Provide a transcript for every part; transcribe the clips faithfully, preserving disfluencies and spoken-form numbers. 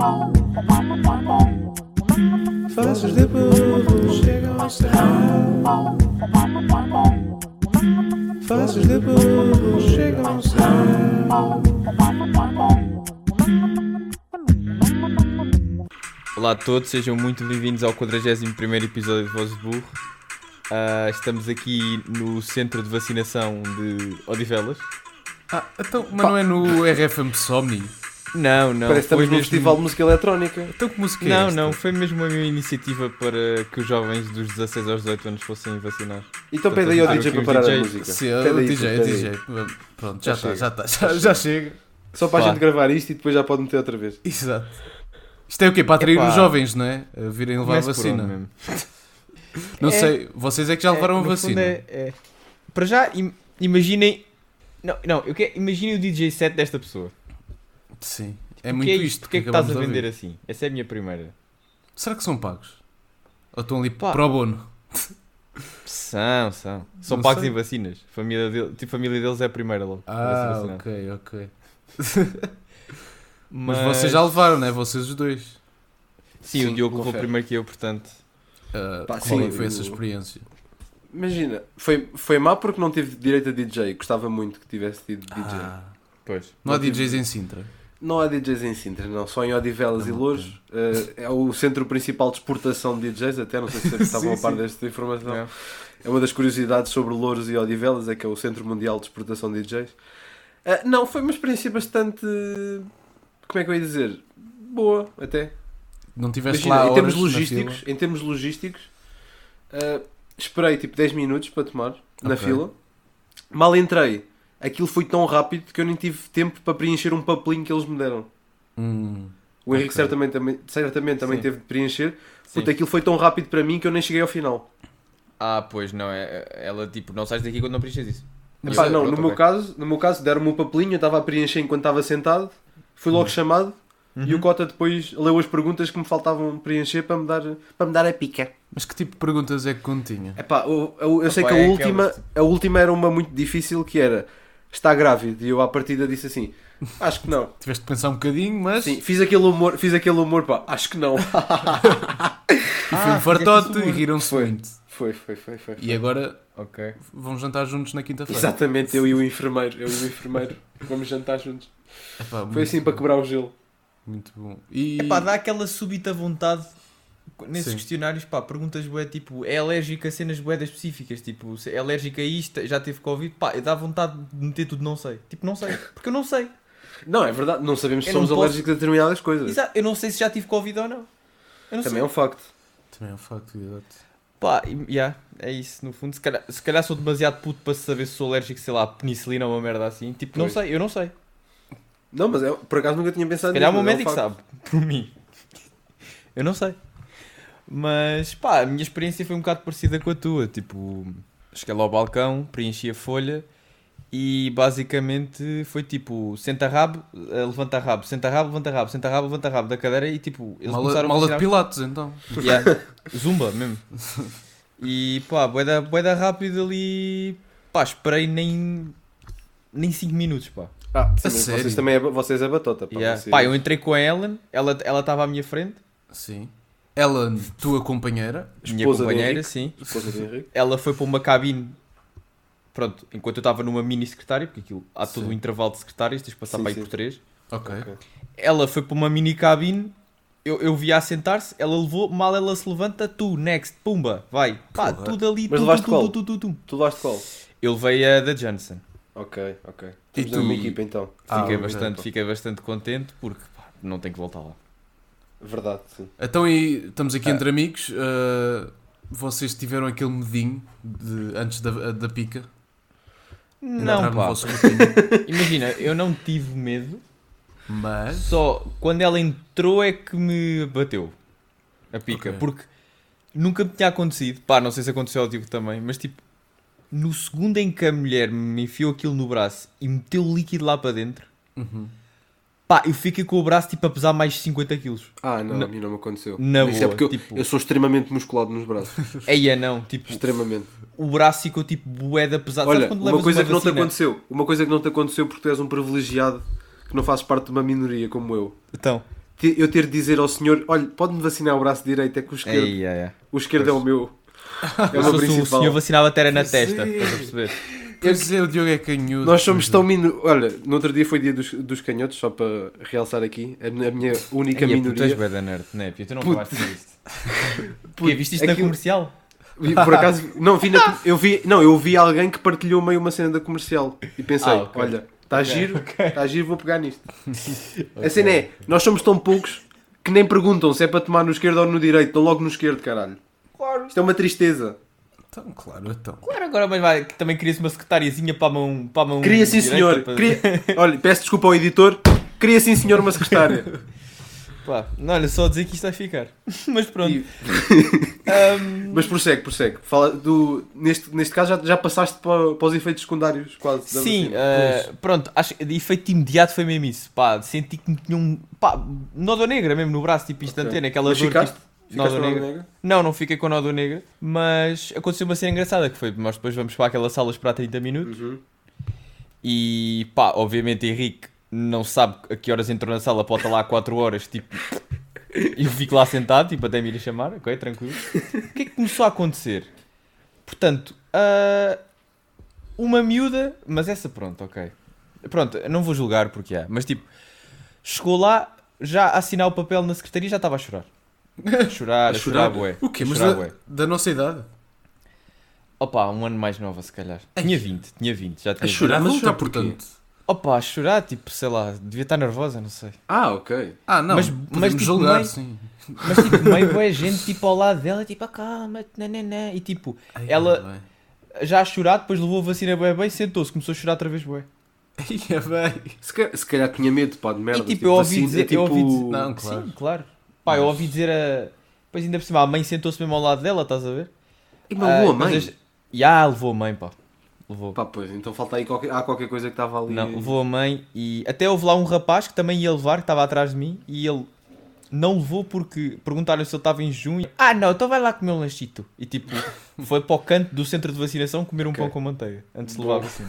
Faces de burro chegam ao céu. Faces de burro chegam ao céu. Olá a todos, sejam muito bem-vindos ao quadragésimo primeiro episódio de Voz de Burro. Uh, estamos aqui no centro de vacinação de Odivelas. Ah, então, mas não é no R F M Somni? Não, não. Parece que estamos foi num mesmo... festival de música eletrónica. Então que música é Não, esta? não, foi mesmo a minha iniciativa para que os jovens dos dezasseis aos dezoito anos fossem vacinados. Então pede aí ao Ah, D J aqui para os parar D Js. a música. Sim, Pede o aí, D J, pede o aí. D J. Pronto, já Já está, já chega. está, já, já chega. Só para a Pá. gente gravar isto e depois já pode meter outra vez. Exato. Isto é o quê? Para atrair Epá. os jovens, não é? A virem levar a Comece por vacina. onde mesmo? Não É. sei, vocês é que já levaram É, a no vacina. fundo é- é- Para já, im- imaginem... Não, não, eu quero... imaginem o D J set desta pessoa. Sim, é O muito que é isto. Porquê é que estás a acabamos de vender ouvir. assim? Essa é a minha primeira. Será que são pagos? Ou estão ali Pá. pro bono? São, são. São Não pagos sei. em vacinas. Família dele, tipo, a família deles é a primeira logo. a se Ah, vacinar. ok, ok. Mas, Mas vocês já levaram, não é? Vocês os dois. Sim, Sim, o Diogo levou confere. primeiro que eu, portanto. Ah, Pá, qual é sim, que foi essa o- experiência? Imagina, foi, foi má porque não tive direito a D J. Gostava muito que tivesse tido D J. Ah, Pois. não há Não tive- D Js em Sintra. Não há D Js em Sintra, não. Só em Odivelas Ah, e Louros. Uh, é o centro principal de exportação de D Js. Até não sei se vocês estavam a par desta informação. Não. É uma das curiosidades sobre Louros e Odivelas, é que é o Centro Mundial de Exportação de D Js. Ah, não, foi uma experiência bastante... Como é que eu ia dizer? Boa, até. Não tiveste Imagina, lá em termos horas na logísticos, fila? em termos logísticos, ah, esperei tipo dez minutos para tomar, na Ok. fila. Mal entrei, aquilo foi tão rápido que eu nem tive tempo para preencher um papelinho que eles me deram. Hum, O Henrique Ok. certamente, também, certamente também Sim. teve de preencher. Sim. Puta, aquilo foi tão rápido para mim que eu nem cheguei ao final. Ah, pois, não. É, ela, tipo, não sais daqui quando não preenches isso. Mas, Epá, Eu- não, pronto, no, meu ok. caso, no meu caso, deram-me o papelinho, eu estava a preencher enquanto estava sentado, fui logo chamado e o Uhum. Cota depois leu as perguntas que me faltavam preencher para me dar, para me dar a pica. mas que tipo de perguntas é que continha? Epá, eu, eu, eu sei Opa, que a é última, aquelas- a última era uma muito difícil que era está grávido e eu à partida disse assim, acho que não. Tiveste de pensar um bocadinho, mas... Sim, fiz aquele humor, fiz aquele humor, pá, acho que não. E foi Ah, um fartote fizeste esse e humor. riram-se Foi. muito. Foi, foi, foi, foi. E agora Ok. vão jantar juntos na quinta-feira. Exatamente, eu e o enfermeiro, eu e o enfermeiro, vamos jantar juntos. Epá, Foi muito assim para bom, quebrar o gelo. Muito bom. E... Epá, dá aquela súbita vontade nesses Sim. questionários, pá, perguntas bué, tipo, é alérgica a cenas bué específicas, tipo, se é alérgica a isto, já teve Covid, pá, dá vontade de meter tudo não sei. Tipo, não sei, porque eu não sei. Não, é verdade, não sabemos se Eu não somos posso- alérgicos a determinadas coisas. Exato, eu não sei se já tive Covid ou não. Eu não Também sei. é um facto. Também é um facto, exato. Pá, e- yeah, é isso, no fundo. Se calhar, se calhar sou demasiado puto para saber se sou alérgico, sei lá, a penicilina ou uma merda assim. Tipo, não Pois. sei, eu não sei. Não, mas é, por acaso nunca tinha pensado Se calhar o nisso, meu mas é um médico facto. sabe, por mim. Eu não sei. Mas, pá, a minha experiência foi um bocado parecida com a tua. Tipo, cheguei lá ao balcão, preenchi a folha e basicamente foi tipo, senta rabo, eh, levanta rabo, senta rabo, levanta rabo, senta rabo, levanta rabo da cadeira e tipo, eles Mala, começaram a mala de vacinar- Pilatos, então. Yeah, Zumba mesmo. E pá, bué da, bué da rápido ali. Pá, esperei nem. Nem cinco minutos, pá. Ah, sim, A mas sério? vocês também é, vocês é batota. Pá, Yeah. vocês- Pá, eu entrei com a Ellen, ela estava à minha frente, Sim. Ela, tua companheira. minha Esposa de companheira, Henrique. sim. Esposa de Henrique. Ela foi para uma cabine, pronto, enquanto eu estava numa mini secretária, porque aquilo há todo Sim. um intervalo de secretárias, tens de passar Sim, para aí sim. por três. Ok. Ok. Ela foi para uma mini cabine, eu, eu vi-a a sentar-se, ela levou, mal ela se levanta, tu, next, pumba, vai. Pá, Porra. tudo ali, Mas tu, levaste tu, qual? tu, tu, tu, tu. Tu levaste qual? Eu levei a da Johnson. Ok, ok. E Estamos tu? numa equipa então. Ah, Fiquei, ok, bastante, pá. fiquei bastante contente porque pá, não tenho que voltar lá. Verdade, sim. Então, e estamos aqui Ah. entre amigos. ah, vocês tiveram aquele medinho de, antes da, da pica? Não, Entrar no pá. vosso grupinho. Imagina, eu não tive medo, Mas. só quando ela entrou é que me bateu a pica. Ok. Porque nunca me tinha acontecido, pá, não sei se aconteceu ao Diogo também, mas tipo, no segundo em que a mulher me enfiou aquilo no braço e meteu o líquido lá para dentro, Uhum. pá, eu fiquei com o braço tipo a pesar mais de cinquenta quilos. Ah, não, Na- a mim não me aconteceu. na Mas boa, é porque eu, tipo- eu sou extremamente musculado nos braços. Eia não, tipo, Extremamente. o braço ficou tipo bué pesado. Olha, Sabes quando uma levas coisa uma que não te vacina? aconteceu. Uma coisa que não te aconteceu porque tu és um privilegiado que não fazes parte de uma minoria como eu. Então, te- eu ter de dizer ao senhor, olha, pode-me vacinar o braço direito, é que o esquerdo, Ei, é, é. o esquerdo é o meu. É Se o meu fosse o principal. senhor vacinava até era na Pois testa, é. estás a perceber? Pois é, o Diogo é canhudo. Nós somos tão minu... Olha, no outro dia foi dia dos, dos canhotos, só para realçar aqui, a minha a minha única Ei, puto, tu és minoria. bué da nerd, não é? Tu não Puto. acabaste de ver isto. Porquê? Viste isto na aquilo- comercial? Vi- Por acaso, não, vi na, eu vi, não, eu vi alguém que partilhou meio uma cena da comercial e pensei, Ah, ok. olha, está Ok, giro, está giro, vou pegar nisto. A cena é, nós somos tão poucos que nem perguntam se é para tomar no esquerdo ou no direito, dão logo no esquerdo, caralho. Claro. Isto é uma tristeza. Então, claro, então. Claro, agora mas vai, que também queria-se uma secretariazinha para a mão, para a mão Queria sim direita, senhor, para- queria... olha, peço desculpa ao editor, queria sim senhor uma secretária. Pá, não, olha, só dizer que isto vai ficar. Mas pronto. E- Ahm, Mas prossegue, prossegue. Fala do, neste, neste caso já, já passaste para, para os efeitos secundários quase. da Sim, vacina. ah, pronto, acho que de efeito imediato foi mesmo isso. Pá, senti que me tinha um. Pá, nódoa negra mesmo no braço, tipo instantâneo, aquela Mas dor. ficaste? Tipo, Ficaste nódoa com a negra. negra? Não, não fiquei com nódoa negra, mas aconteceu uma cena engraçada que foi, nós depois vamos para aquela sala esperar trinta minutos Uhum. e pá, obviamente Henrique não sabe a que horas entrou na sala, pode estar lá há quatro horas, tipo, eu fico lá sentado, tipo, até me ir a chamar, ok, tranquilo. O que é que começou a acontecer? Portanto, ah, uma miúda, mas essa pronto, ok. Pronto, eu não vou julgar porque há, mas tipo, chegou lá, já a assinar o papel na secretaria e já estava a chorar. A chorar, a, A chorar, chorar? bué. O quê? A Mas chorar, da, bué. da nossa idade? Opa, um ano mais nova se calhar. Tinha vinte, tinha vinte, já tinha A vinte. chorar? Mas Adulta, chorar porquê? portanto. Opa, a chorar, tipo, sei lá, devia estar nervosa, não sei. Ah, ok. Ah, não. Mas- Mas, mas, tipo, julgar, meio- sim. Mas tipo, meio boa gente, tipo, ao lado dela, tipo, acalma-te, nananã. E tipo, Ai, ela bem. já a chorar, depois levou a vacina bem bem, sentou-se, começou a chorar outra vez bué. Ai, é bem. Se calhar, se calhar tinha medo, pá, de merda. E tipo, eu ouvi vacina, dizer, é tipo... eu ouvi dizer, Não, claro. sim, claro. Pá, eu ouvi dizer a... Depois ainda por cima, a mãe sentou-se mesmo ao lado dela, estás a ver? E mas levou a Ah, mas mãe? as- Já, levou a mãe, pá. Levou. Pá, pois, então falta aí qualquer... Há qualquer coisa que estava ali... Não, levou a mãe e até houve lá um rapaz que também ia levar, que estava atrás de mim, e ele não levou porque perguntaram se ele estava em junho. Ah não, então vai lá comer um lanchito. E tipo, foi para o canto do centro de vacinação comer um Ok. pão com manteiga, antes de levar a vacina.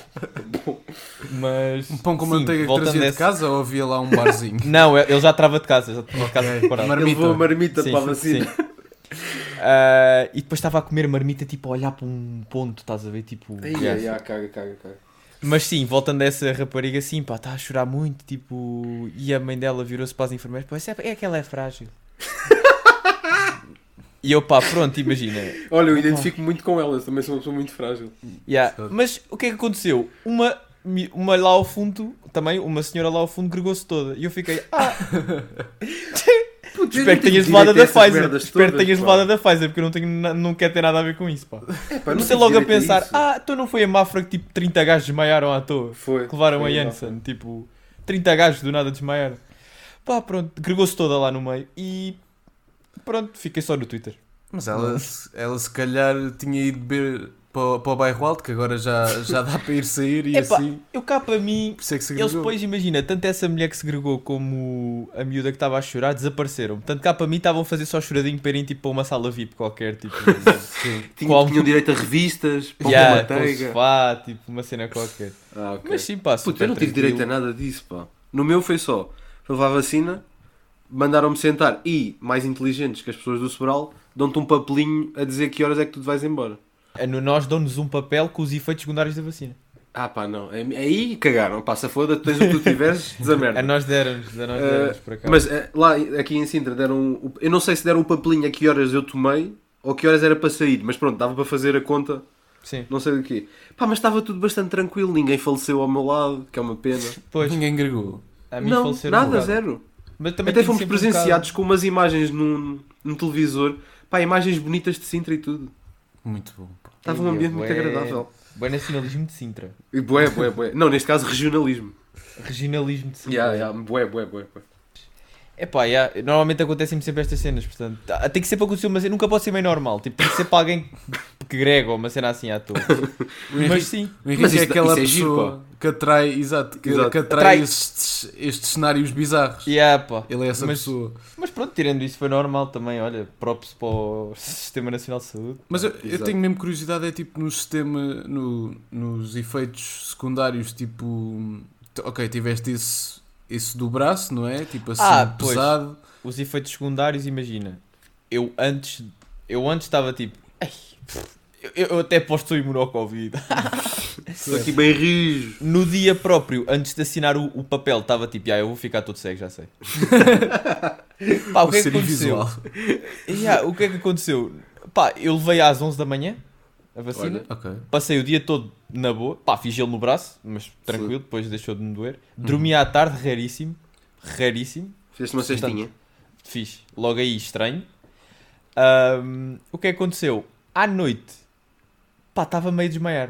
Mas... Um pão com sim, manteiga que voltando trazia de dessa- casa ou havia lá um barzinho? Não, ele já estava de casa, já tinha de casa Ok. preparado. Mar- Ele levou a marmita. marmita Sim, para a vacina. sim. Ah, e depois estava a comer marmita, tipo, a olhar para um ponto, estás a ver? Tipo, Ai, yeah. ai, ai, caga, caga, caga. Mas sim, voltando a essa rapariga, sim, pá, está a chorar muito, tipo, e a mãe dela virou-se para as enfermeiras, pá, é, é que ela é frágil. E eu, pá, pronto, imagina. Olha, eu identifico muito com elas, também sou uma pessoa muito frágil. Yeah. Mas o que é que aconteceu? Uma, mi- uma lá ao fundo, também, uma senhora lá ao fundo gregou-se toda. E eu fiquei, ah, Putz, eu espero não que tenhas tive levado a direito da a essas Pfizer. merdas Espero que todas, tenhas pá. levado a da Pfizer, porque eu não, tenho, na- não quero ter nada a ver com isso, pá. É, pá, não Comecei tive logo a direito pensar, isso. ah, então não foi a Mafra que tipo trinta gajos desmaiaram à toa. Foi. Que levaram foi, a Janssen, tipo, trinta gajos do nada desmaiaram. Pá, pronto, gregou-se toda lá no meio e pronto, fiquei só no Twitter. Mas ela, se- ela se calhar tinha ido beber para, o- para o bairro alto, que agora já, já dá para ir sair e Epá, assim. eu cá para mim, Por isso é que se eles agregou. depois, imagina, tanto essa mulher que se gregou como a miúda que estava a chorar desapareceram. Portanto, cá para mim estavam a fazer só choradinho para irem tipo para uma sala V I P qualquer, tipo, Sim. Tinha, Qual- Tinham direito a revistas, pão yeah, com com manteiga. sofá, tipo, uma cena qualquer. Ah, ok. Mas sim, pá, Puto, super eu não tive tranquilo. direito a nada disso, pá. No meu foi só, para levar a vacina, mandaram-me sentar e, mais inteligentes que as pessoas do Sobral, dão-te um papelinho a dizer que horas é que tu te vais embora. A no- Nós dão-nos um papel com os efeitos secundários da vacina. Ah pá, não. Aí cagaram. Pá, se foda, tens o que tu tiveres, desamerda. A nós deram-nos, a nós Eh, deram-nos por acaso. Mas eh, lá, aqui em Sintra, deram... o- Eu não sei se deram o papelinho a que horas eu tomei ou que horas era para sair, mas pronto, dava para fazer a conta, Sim, não sei do quê. Pá, mas estava tudo bastante tranquilo, ninguém faleceu ao meu lado, que é uma pena. pois, Ninguém agregou. a mim Não, faleceram um nada, bocado. zero. Mas também Até tenho fomos sempre um presenciados com umas imagens num, num televisor. Pá, imagens bonitas de Sintra e tudo. Muito bom. pá. Estava um Ei, ambiente muito bué. agradável. Bom nacionalismo de Sintra. E bué, bué, bué. Não, neste caso, regionalismo. Regionalismo de Sintra. Yeah, yeah, bué, bué, bué, bué. Epá, yeah, normalmente acontecem-me sempre estas cenas, portanto, tá- tem que ser para acontecer uma cena, nunca pode ser meio normal, tipo, tem que ser para alguém que grega ou uma cena assim à toa. O Henrique, Mas sim, o Henrique Mas é isso- aquela isso é giro, pessoa que atrai, exato, que, Exato. que atrai, Atrai. Estes, estes cenários bizarros. yeah, pá. Ele é essa Mas- pessoa. Mas pronto, tirando isso foi normal também, olha, props para o Sistema Nacional de Saúde. Mas eu, eu Exato. tenho mesmo curiosidade, é tipo no sistema, no, nos efeitos secundários, tipo, t- ok, tiveste isso isso do braço, não é? Tipo assim, Ah, pois. pesado. Os efeitos secundários, imagina. Eu antes eu antes estava tipo, "Ei, eu, eu até posto o imune ao Covid." Estou aqui bem rijo. No dia próprio, antes de assinar o, o papel, estava tipo, ah, eu vou ficar todo cego, já sei. Pá, o que é que Seria aconteceu? visual. Yeah, o que é que aconteceu? Pá, eu levei às onze da manhã a vacina. Olha. Ok. Passei o dia todo na boa. Pá, fiz gelo no braço, mas tranquilo, depois deixou de me doer. Dormi à tarde, raríssimo. Raríssimo. Fizeste uma cestinha. Fiz. Logo aí, estranho. Ahm, o que é que aconteceu? À noite, pá, estava meio a desmaiar.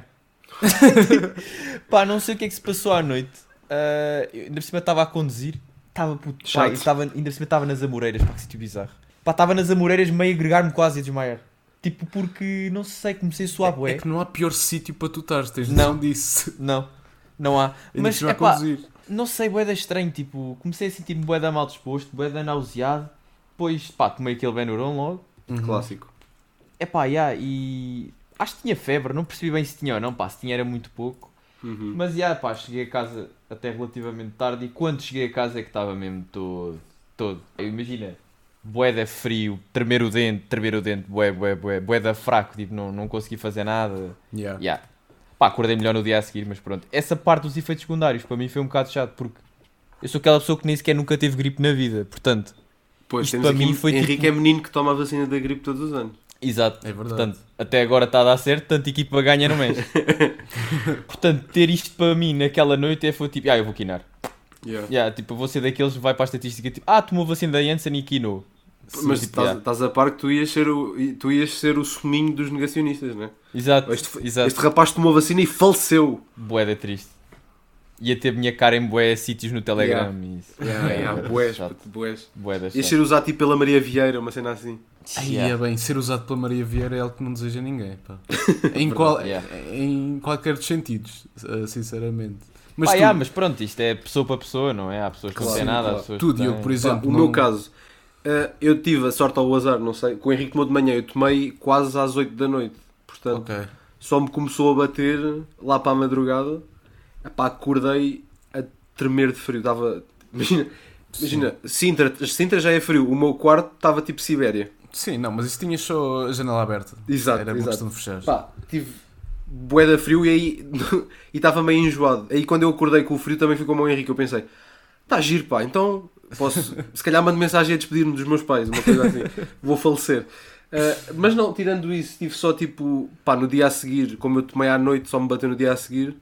Pá, não sei o que é que se passou à noite. Uh, eu, ainda por cima estava a conduzir. Estava puto, pá, Chato. eu estava, ainda por cima estava nas Amoreiras, pá, que sítio bizarro. Pá, estava nas Amoreiras meio a agregar-me quase a desmaiar. Tipo, porque, não sei, comecei a suar bué. É que não há pior sítio para tu estares, tens Não. noção disso. Não, não há. Ainda Mas, por cima a é pá, conduzir. não sei, bué da estranho, tipo, comecei a sentir-me bué da mal disposto, bué da nauseado. Depois, pá, tomei aquele Benuron logo. Uhum. Clássico. É pá, yeah, e acho que tinha febre, não percebi bem se tinha ou não, pá, se tinha era muito pouco. Uhum. Mas já, pá, cheguei a casa até relativamente tarde e quando cheguei a casa é que estava mesmo todo, todo. Eu, imagina, bué da frio, tremer o dente, tremer o dente, bué, bué, bué, bué da fraco, tipo, não, não consegui fazer nada. Yeah. Yeah. Pá, acordei melhor no dia a seguir, mas pronto. Essa parte dos efeitos secundários para mim foi um bocado chato porque eu sou aquela pessoa que nem sequer nunca teve gripe na vida, portanto, Pois, Isto temos para aqui, mim foi Henrique tipo- é menino que toma a vacina da gripe todos os anos. exato. É verdade. Portanto, até agora está a dar certo, tanto equipa ganha no mês. Portanto, ter isto para mim naquela noite é foi tipo, ah, eu vou quinar. Yeah. Yeah, tipo, eu vou ser daqueles que vai para a estatística tipo, ah, tomou vacina da Janssen e quinou. Mas tipo, estás, yeah. estás a par que tu ias ser o, tu ias ser o suminho dos negacionistas, não é? Exato, Este, exato. este rapaz tomou vacina e faleceu. Bué da triste. Ia ter a minha cara em bué sítios no Telegram e isso. Yeah, yeah, bué da bués, chato. puto, bués. Bué da Ias chato. ser usado tipo pela Maria Vieira, uma cena assim. Aí Yeah. é bem, ser usado pela Maria Vieira é algo que não deseja ninguém, pá. Em, qual, Yeah. em qualquer dos sentidos, uh, sinceramente. Mas Mas, tu, yeah, mas pronto, isto é pessoa para pessoa, não é? Há pessoas que não Claro, têm nada, há claro. pessoas tu, que Diogo, têm. por Pá, exemplo, o não- meu caso, eh, eu tive a sorte ao azar, não sei, com o Henrique tomou de manhã, eu tomei quase às oito da noite. Portanto, Ok. só me começou a bater lá para a madrugada. Epá, acordei a tremer de frio. Dava, imagina, imagina Sintra, Sintra já é frio, o meu quarto estava tipo Sibéria. Sim, não, mas isso tinha só a janela aberta. Exato, Era uma exato. questão de fechar. Pá, tive bué de frio e aí e estava meio enjoado. Aí quando eu acordei com o frio também ficou o Henrique. Eu pensei, está giro, pá, então posso, se calhar mando mensagem a despedir-me dos meus pais, uma coisa assim, vou falecer. Uh, mas não, tirando isso, tive só tipo, pá, no dia a seguir, como eu tomei à noite, só me bateu no dia a seguir,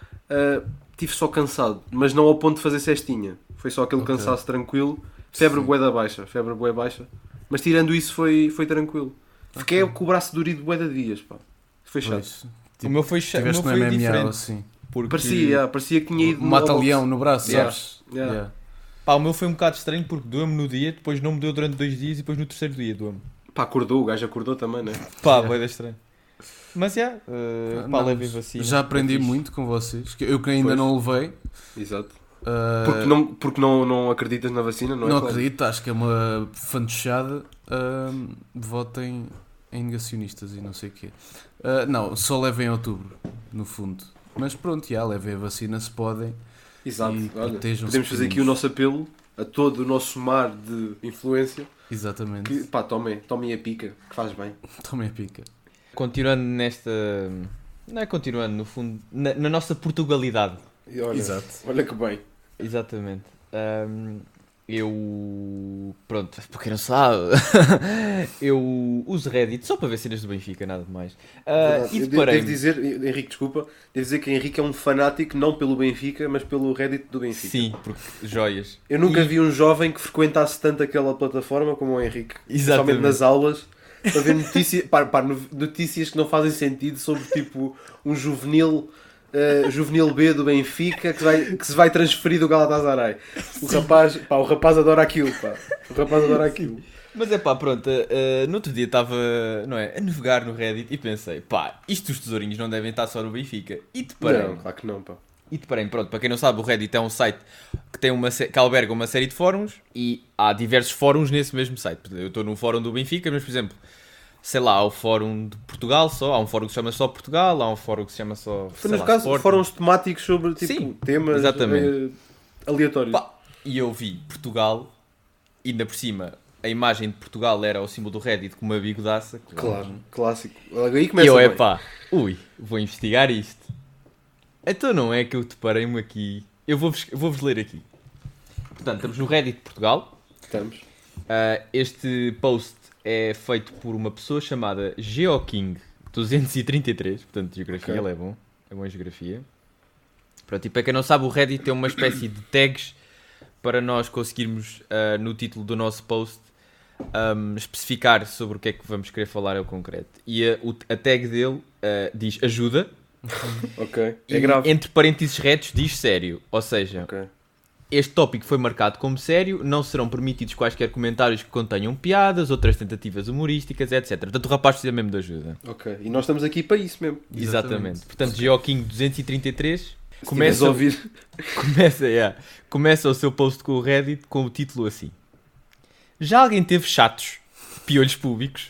uh, tive só cansado, mas não ao ponto de fazer cestinha. Foi só aquele Ok. cansaço tranquilo, febre Sim. bué da baixa, febre bué baixa. Mas tirando isso foi, foi tranquilo. Fiquei Ok. com o braço dorido bué de dias, pá. Foi chato. Pois, O meu foi, cha- o meu tiveste no foi M M A ou diferente. assim. Porque... Parecia, yeah, parecia que tinha ido no Mata-leão no braço, Yeah. sabes? Yeah. Yeah. Pá, o meu foi um bocado estranho porque doeu-me no dia, depois não me deu durante dois dias e depois no terceiro dia doeu-me. Pá, acordou, o gajo acordou também, né? Pá, Yeah. bué da estranho. Mas, já, yeah, uh, Ah, pá, não, levem vacina. Já aprendi É fixe. muito com vocês. que Eu que ainda Pois. não levei. Exato. uh, Porque, não, porque não, não acreditas na vacina, não é? não Claro. acredito, acho que é uma fantochada. Uh, votem em negacionistas e não sei o quê. Uh, não, só levem em outubro, no fundo. Mas pronto, já, levem a vacina se podem. Exato. E Olha, protejam-se podemos fazer aqui o pequeninos. nosso apelo a todo o nosso mar de influência. Exatamente. Que, pá, tomem, tomem a pica, que faz bem. Tomem a pica. Continuando nesta... Não é continuando, no fundo, na, na nossa Portugalidade. E olha, Exato. olha que bem. Exatamente. Ahm, eu... Pronto, para quem não sabe, eu uso Reddit só para ver cenas do Benfica, nada de mais. Ah, Verdade. e Eu de- deparei devo dizer, Henrique, desculpa, devo dizer que Henrique é um fanático não pelo Benfica, mas pelo Reddit do Benfica. Sim, porque joias. Eu nunca E- vi um jovem que frequentasse tanto aquela plataforma como o Henrique. Exatamente. Principalmente nas aulas, para ver notícias, pá, pá, no- notícias que não fazem sentido sobre tipo um juvenil, eh, juvenil B do Benfica que, vai, que se vai transferir do Galatasaray. O rapaz, pá, o rapaz adora aquilo, pá. O rapaz adora aquilo. Mas é pá, pronto, ah, no outro dia estava, não é, a navegar no Reddit e pensei, pá, isto dos tesourinhos não devem estar só no Benfica. E deparei, Não, claro que não, pá. e deparei, pronto, para quem não sabe, o Reddit é um site que, tem uma, se- que alberga uma série de fóruns e há diversos fóruns nesse mesmo site. Eu estou no fórum do Benfica, mas por exemplo, sei lá, há o fórum de Portugal só, há um fórum que se chama só Portugal, há um fórum que se chama só, Foi sei nos lá, casos, Sporting. fóruns temáticos sobre tipo Sim, temas exatamente. eh, aleatórios. Pá, e eu vi Portugal, e ainda por cima, a imagem de Portugal era o símbolo do Reddit com uma bigodaça. Claro, clássico. Aí E começa eu, bem. epá, ui, vou investigar isto. Então não é que eu deparei-me aqui. Eu vou-vos vou-vos ler aqui. Portanto, estamos no Reddit de Portugal. Estamos. Uh, este post é feito por uma pessoa chamada Geoking duzentos e trinta e três. Portanto, geografia, Ok. ele é bom. É bom em geografia. Pronto, e para quem não sabe, o Reddit tem uma espécie de tags para nós conseguirmos, uh, no título do nosso post, um, especificar sobre o que é que vamos querer falar ao concreto. E a, o- a tag dele uh, diz ajuda. Ok. É E grave. entre parênteses retos diz sério. Ou seja, Ok. este tópico foi marcado como sério, não serão permitidos quaisquer comentários que contenham piadas, outras tentativas humorísticas, etcétera. Portanto, o rapaz precisa mesmo de ajuda. Ok. E nós estamos aqui para isso mesmo. Exatamente. Exatamente. Portanto, Geoking duzentos e trinta e três Se tiveres começa, a ouvir. começa, yeah, começa o seu post com o Reddit com o título assim: Já alguém teve chatos, piolhos públicos?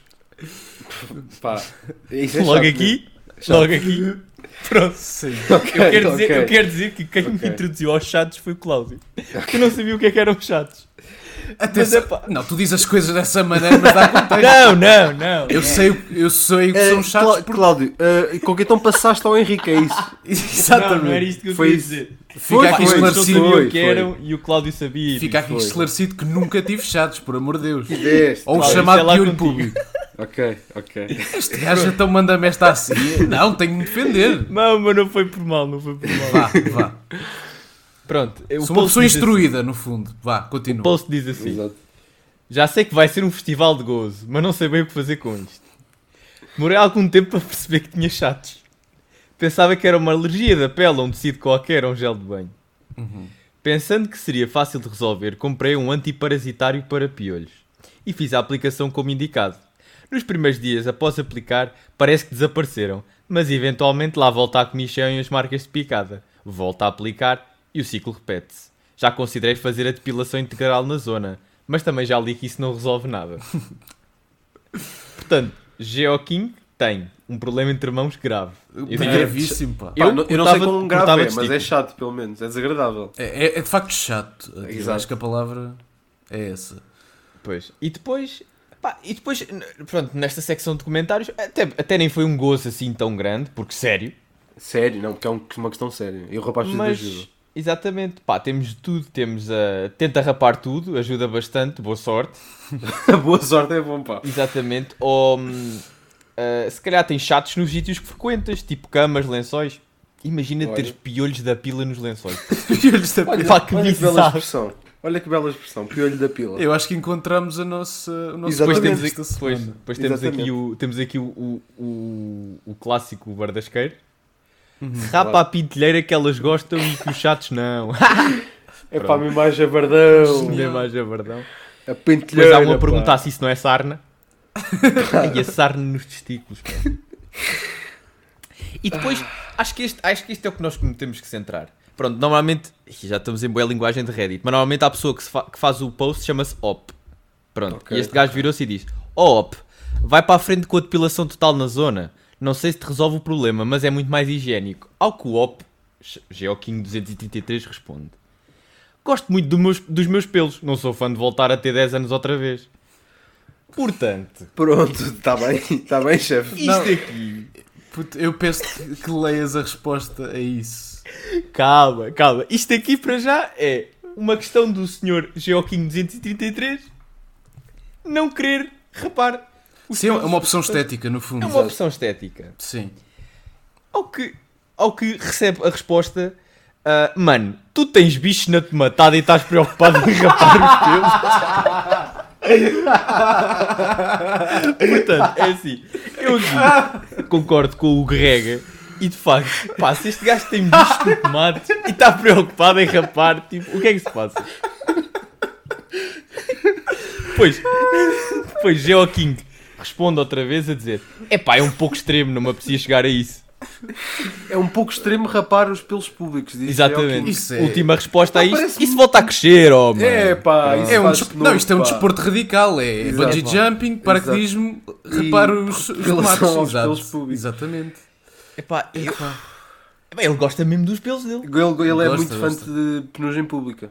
Pá, isso é Logo chato aqui, logo aqui. Pronto. Sim. mesmo. Ok, Eu quero, dizer, ok. eu quero dizer que quem Ok. me introduziu aos chatos foi o Cláudio. Que eu não sabia o que é que eram os chatos. Atenção. Mas, epá. Não, tu dizes as coisas dessa maneira, mas dá contexto. Não, não, não. Eu sei, o- eu sei o que Eh, são chatos Clá- por... Cláudio, eh, com que então passaste ao Henrique, é isso? Exatamente. Não, não era isto que eu Foi queria isso. dizer. Fica aqui foi, Eles não esclarecido. sabiam foi, o que foi. eram e o Cláudio sabia. Fica aqui Foi. esclarecido que nunca tive chatos, por amor de Deus. Fizeste. Ou um Cláudio, chamado isso é lá piolho contigo. público. Ok, ok. Este gajo então manda-me esta assim. Não, tenho de me defender. Não, mas não foi por mal, não foi por mal. Vá, vá. Pronto, o Sou uma post pessoa diz instruída, no fundo. Vá, assim- O continua. post diz assim: Exato. Já sei que vai ser um festival de gozo, mas não sei bem o que fazer com isto. Demorei algum tempo para perceber que tinha chatos. Pensava que era uma alergia da pele a um tecido qualquer ou um gel de banho. Uhum. Pensando que seria fácil de resolver, comprei um antiparasitário para piolhos e fiz a aplicação como indicado. Nos primeiros dias após aplicar, parece que desapareceram, mas eventualmente lá volta a comichão e as marcas de picada. Volta a aplicar e o ciclo repete-se. Já considerei fazer a depilação integral na zona, mas também já li que isso não resolve nada. Portanto, Geoking tem um problema entre mãos grave. Eu diria- Gravíssimo, pá. Eu Pá, não- eu não sei cortava- como um grave cortava é, mas é testículos. chato, pelo menos. É desagradável. É, é- é de facto chato. Eu Exato. acho que a palavra é essa. Pois. E depois, pá, e depois, n- pronto, nesta secção de comentários, até, até nem foi um gozo assim tão grande, porque sério, Sério, não, porque é um- uma questão séria. E o rapaz precisa mas, de ajuda. exatamente, pá, temos de tudo, temos a, tenta rapar tudo, ajuda bastante, boa sorte, Boa sorte é bom, pá. exatamente, ou, hum, ah, se calhar tem chatos nos sítios que frequentas, tipo camas, lençóis, imagina Olha. teres piolhos da pila nos lençóis. Olha, Pá, que olha que bela bizarro. expressão. Olha que bela expressão. Piolho da pila. Eu acho que encontramos a nossa, o nosso Exatamente. Depois temos esta aqui, depois, semana. depois temos Exatamente. aqui, o, temos aqui o, o, o, o clássico bardasqueiro. Uhum. Rapa a pintelheira que elas gostam e que os chatos não. É pá, a minha imagem é bardão. Minha mais é verdão. A Depois pentelheira, há um a pá. perguntar se isso não é sarna. E a sarna nos testículos. pá. E depois, acho que, este, acho que este é o que nós temos que centrar. Pronto, normalmente, ih, já estamos em boa linguagem de Reddit, mas normalmente há a pessoa que, se fa- que faz o post, chama-se Op. Pronto, Ok, e este gajo virou-se e diz: Oh Op, vai para a frente com a depilação total na zona. Não sei se te resolve o problema, mas é muito mais higiênico. Ao que o Op, Geoking duzentos e trinta e três, responde: Gosto muito do meus- dos meus pelos, não sou fã de voltar a ter dez anos outra vez. Portanto, Pronto, está bem, está bem, chefe. isto Não. aqui... Puto, eu penso que, que leias a resposta a isso. Calma, calma. Isto aqui para já é uma questão do senhor Geoking duzentos e trinta e três não querer rapar os Sim, é pelos. uma opção estética, no fundo. É uma opção estética. Sim. Ao que, ao que recebe a resposta: ah, Mano, tu tens bicho na tomatada e estás preocupado em rapar os pelos. Portanto, é assim. Eu aqui concordo com o Grega. E de facto, pá, se este gajo tem bicho no tomate e está preocupado em rapar, tipo, o que é que se passa? Pois, depois Geoking responde outra vez a dizer: Epá, é um pouco extremo, não me apetecia chegar a isso. É um pouco extremo rapar os pelos públicos. Diz Exatamente. Isso é- Última resposta a Ah, isto. parece-me- Isso volta a crescer, oh, mano. É pá, isso É um faz des- de Não, novo, isto é um pá. desporto radical. É Exato. bungee jumping, paraquedismo, E repar os, os relação tomates. aos Exato. pelos públicos. Exatamente. Epá, eu... Epá, ele gosta mesmo dos pelos dele. Ele, ele é Gosta, muito fã gosta. de penugem pública.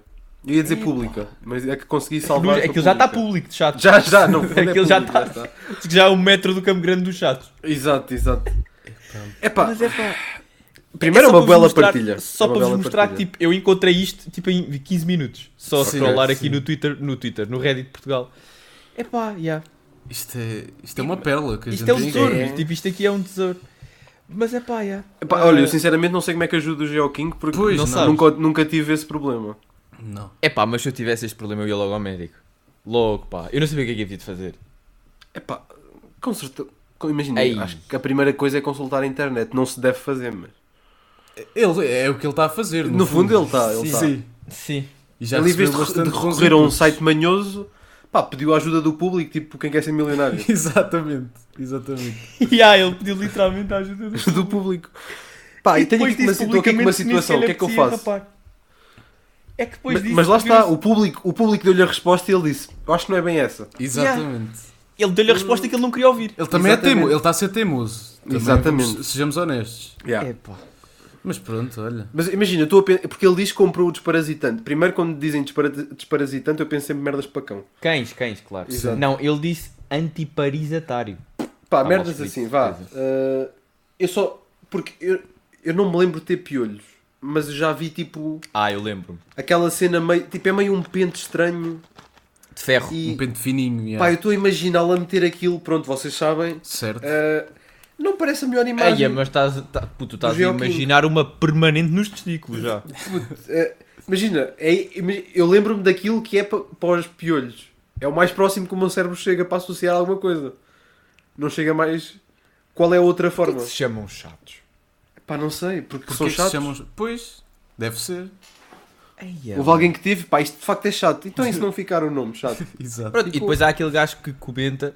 Eu ia dizer pública, mas é que consegui salvar. Aquilo já está público de chatos. Já, já, não fundo é Aquilo já público, está. Já é o metro do Campo Grande dos chatos. Exato, exato. É pá, Mas é pá. primeiro é só uma para vos bela mostrar- partilha. Só É uma para vos bela mostrar que partilha. tipo, eu encontrei isto tipo, em quinze minutos. Só a Sim, scrollar sim. aqui no Twitter, no Twitter, no Reddit de Portugal. É pá, yeah. Isto é, isto é uma pérola que a Isto gente é um tem. tesouro. É. Tipo, isto aqui é um tesouro. Mas é pá, yeah. Epá, olha, eu sinceramente não sei como é que ajuda o GeoKing porque Pois, não não. sabes. nunca, nunca tive esse problema. Não. É pá, mas se eu tivesse este problema eu ia logo ao médico. Logo, pá. Eu não sabia o que é que havia de fazer. Epá, com certeza. com- Imagina, Ei. acho que a primeira coisa é consultar a internet. Não se deve fazer, mas. Ele, é o que ele está a fazer. No, fundo, ele está. Ele Sim. está. Sim. Sim. E já Ele, em vez recebeu de, re- bastante de bons recorrer a um inputs. site manhoso, pá, pediu a ajuda do público, tipo quem quer ser milionário. Exatamente. Exatamente. E ah, ele pediu literalmente a ajuda do do público. Pá, e, tenho depois aqui uma, disse estou aqui com uma publicamente situação, o que é que eu nem sequer lhe faço? apetecia rapar. É que depois Mas, disso, mas lá está, virou-se- o público, o público deu-lhe a resposta e ele disse: eu acho que não é bem essa. Exatamente. Ele deu-lhe a resposta que ele não queria ouvir. Ele também é Exatamente. teimoso. Ele está a ser teimoso. Também Exatamente. vamos- sejamos honestos. Yeah. É pá. Mas pronto, olha. Mas imagina, eu estou a pen- porque ele diz que comprou o desparasitante. Primeiro, quando dizem dispara- desparasitante, eu penso sempre merdas para cão. Cães, cães, claro. Exato. Não, ele disse antiparisatário. Pá, Ah, merdas mal escrito, assim, vá. certeza. Uh, eu só. Porque eu, eu não me lembro de ter piolhos, mas eu já vi tipo. Ah, eu lembro-me. Aquela cena meio. Tipo, é meio um pente estranho. De ferro. E. Um pente fininho. Yeah. Pá, eu estou a imaginá-la meter aquilo, pronto, vocês sabem. Certo. Uh, não parece a melhor imagem. Ai, mas estás, tá, puto, tu estás Do a Geoking. imaginar uma permanente nos testículos já. Uh, imagina, é, eu lembro-me daquilo que é para, para os piolhos. É o mais próximo que o meu cérebro chega para associar a alguma coisa. Não chega mais. Qual é a outra Por que forma? se chamam chatos? Pá, não sei, porque, Porquê são que se chatos. chamam... Pois, deve ser. Ai, Houve alguém que teve, pá, isto de facto é chato. Então isso não ficar o nome, chato. Exato. Pronto, e depois há aquele gajo que comenta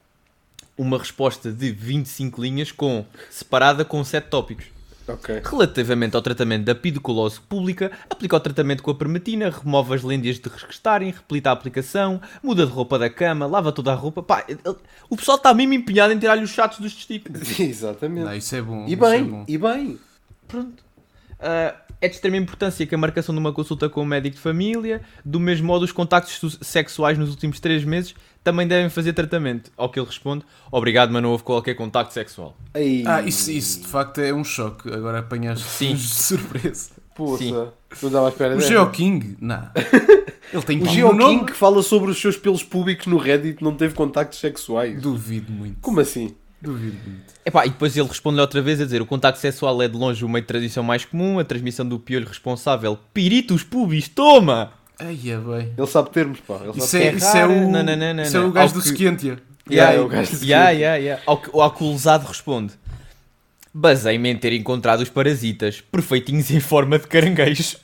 uma resposta de vinte e cinco linhas com, separada com sete tópicos. Ok. Relativamente ao tratamento da pediculose pública, aplica o tratamento com a permetina, remove as lêndias de resquestarem, replita a aplicação, muda de roupa da cama, lava toda a roupa. Pá, ele- o pessoal está mesmo empenhado em tirar-lhe os chatos dos testículos. Exatamente. Não, isso é bom. E isso é bem, bom. e bem. Pronto. Ah, é de extrema importância que a marcação de uma consulta com o médico de família, do mesmo modo os contactos su- sexuais nos últimos três meses, também devem fazer tratamento. Ao que ele responde, obrigado, mas não houve qualquer contacto sexual. Ei, Ah, isso, isso de facto é um choque. Agora apanhaste Sim. de surpresa. Poça, sim. não estava à espera O dessa. Geoking? Não. Ele tem O pá, Geoking nome- que fala sobre os seus pelos públicos no Reddit não teve contactos sexuais. Duvido muito. Como assim? Duvido muito. Epá, e depois ele responde-lhe outra vez a dizer o contacto sexual é de longe o meio de tradição mais comum, a transmissão do piolho responsável, piritus pubis, toma! Ai, é bem. Ele sabe termos, pá. Ele Isso sabe é, É isso é raro. o, Não, não, não, não, isso é não. o gajo Ao do que- Squentia. Yeah, é o gajo de yeah, seguinte. yeah, yeah. Ao que o aculosado responde: basei-me em ter encontrado os parasitas, perfeitinhos em forma de caranguejo.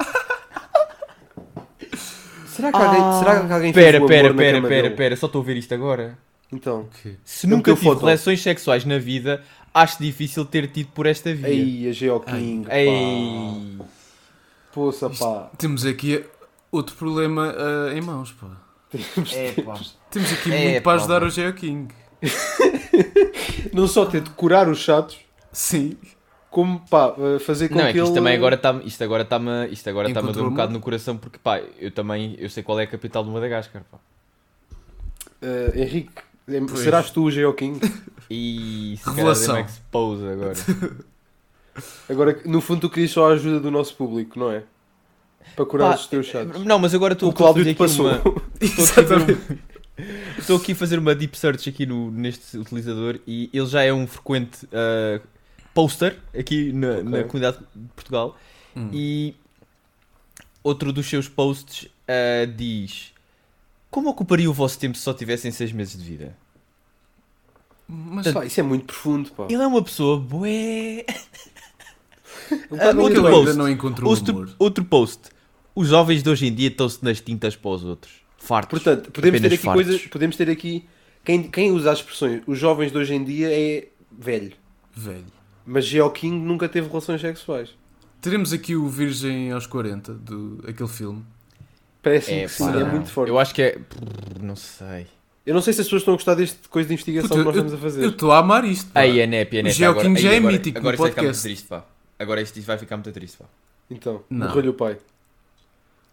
Será que alguém, será que alguém Pera, fez o pera, amor na pera, cama pera, dele? pera, só estou a ver isto agora. Então. Se Ele nunca meteu tive foto. relações sexuais na vida, acho difícil ter tido por esta via. Ei, a Geoking, pá. Ei. Poça, pá. Temos aqui outro problema ah, em mãos, pá. Epá. Temos aqui É, muito para pá, ajudar pá. o Geoking. Não só ter de curar os chatos, Sim. como, pá, eh, fazer com Não, é que que isto ele... também agora está isto agora está-me isto agora está-me a Encontrou dar um bocado amor? no coração porque pá, eu também eu sei qual é a capital de Madagascar, pá. Eh, Henrique, eh, Pois. serás tu o Geoking? E se Revelação. calhar dei-me expose agora. Agora, no fundo, tu querias só a ajuda do nosso público, não é? Para curar Pá, os teus chatos. Não, mas agora estou O estou a Cláudio fazer te aqui passou. uma estou aqui a ver um- estou aqui a fazer uma deep search aqui no, neste utilizador e ele já é um frequente ah, poster aqui na, Ok. na comunidade de Portugal Hum. e outro dos seus posts ah, diz: como ocuparia o vosso tempo se só tivessem seis meses de vida? Mas Pá, isso é muito profundo, pá. Ele é uma pessoa bué. Um Ah, bocado outro ele lento. post. ainda não encontrou o Outro, amor. outro post. Os jovens de hoje em dia estão-se nas tintas para os outros. Fartos. Portanto, podemos ter Apenas aqui fartos. coisas... Podemos ter aqui... Quem, quem usa as expressões os jovens de hoje em dia é velho. Velho. Mas Geoking nunca teve relações sexuais. Teremos aqui o Virgem aos quarenta, do, aquele filme. Parece-me É, que sim, pá, é não. muito forte. Eu acho que é. Brrr, Não sei. Eu não sei se as pessoas estão a gostar deste coisa de investigação Puta, que nós eu- estamos a fazer. Eu estou a amar isto. pá. Aí é nep, é nep. O Geoking já é agora, mítico agora no isto vai ficar muito podcast. triste, pá. Agora isto vai ficar muito triste, pá. Então, Não. morreu-lhe o pai.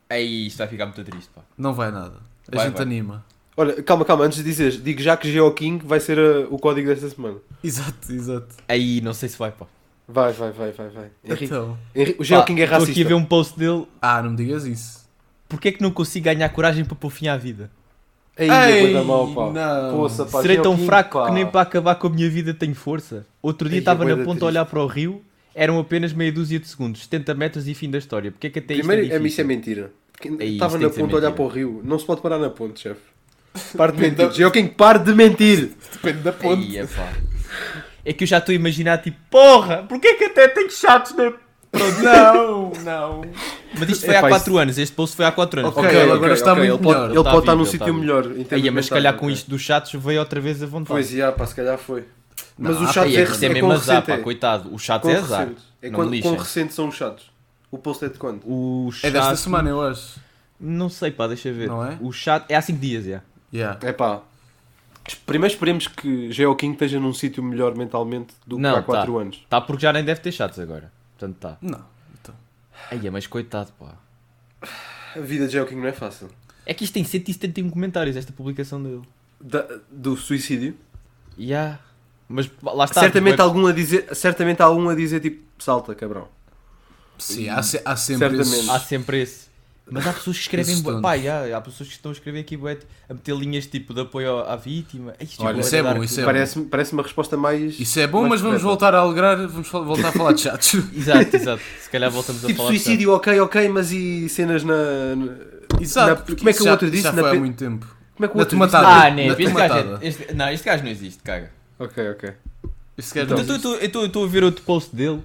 Aí isto vai ficar muito triste, pá. Não vai nada. A Vai, gente vai. anima. Olha, calma, calma, antes de dizeres, digo já que Geoking vai ser uh, o código desta semana. Exato, exato. Aí não sei se vai, pá. Vai, vai, vai, vai, vai. Henrique, Então. Henrique, o Geoking Pá, é estou racista. aqui a ver um post dele. Ah, não me digas isso. Porquê é que não consigo ganhar coragem para pôr fim à vida? Ei, Ei, coisa mal, pá. não. Poça, pá, Serei tão Geoking, fraco pá. que nem para acabar com a minha vida tenho força. Outro dia Ei, estava é na bué da ponta a triste. olhar para o rio, eram apenas meia dúzia de segundos, setenta metros e fim da história. Porquê é que até isto Primeiro, é é, isso é difícil? mentira. Ei, Estava isso tem na que ser ponta a olhar mentira. para o rio. Não se pode parar na ponte, chefe. Pare de mentir. Geoking, pare de mentir. Depende da ponte. Aí, é, pá. É que eu já estou a imaginar, tipo, porra, porquê é que até tenho chatos na... Pronto, Não, não. mas isto foi Epá, há quatro isso- anos, este post foi há quatro anos. Ok, ele agora está muito ele pode, melhor. ele Tá pode estar vivo, num ele sítio tá vivo. melhor. em termos Aí, mas se calhar mentais, com ok. isto dos chatos veio outra vez a vontade. Pois, já, pá, se calhar foi. Não, Mas os há- chatos Aí, é, é que isto é é mesmo com azar, recente, pá, é. coitado. Os chatos Com é azar. recente. É Não quando, me com lixem. recente são os chatos. O post é de quando? O É desta chato- semana, eu acho. Não sei, pá, deixa ver. Não é? O chato é há cinco dias, já. Yeah. É pá. Primeiro esperemos que Geoking esteja num sítio melhor mentalmente do que Não, há quatro tá. anos. Tá porque já nem deve ter chatos agora. Portanto, tá. Não. Então. Aí, mas coitado, pá. A vida de Geoking não é fácil. É que isto tem cento e setenta e um comentários, esta publicação dele. Da- do suicídio. Ya. Mas lá está. certamente, tipo, é- algum a dizer, certamente há algum a dizer tipo, salta, cabrão. Sim, há, se- há sempre Certamente. esses... Há sempre esse. Mas há pessoas que escrevem. Esses bué- tontos. Pá, ya, há pessoas que estão a escrever aqui bué, a meter linhas tipo de apoio à vítima. Ei, isto Olha, bué isso é dark. bom, isso é Parece, parece uma resposta mais. Isso é bom, mais mas vamos correta. voltar a alegrar, vamos fal- voltar a falar de chatos. Exato, exato. Se calhar voltamos a Tipo, falar. de suicídio, ok, ok, mas e cenas na. na- Exato, Na- porque como é que isso o já- outro disse? Já Na foi há pe- muito tempo. Como é que o Na outro disse? tomatada. Ah, Na nem, este gajo, tomatada. é- este, não, este gajo não existe, caga. Ok, ok. Esse gajo Então, não eu existe. estou- eu estou a ver outro post dele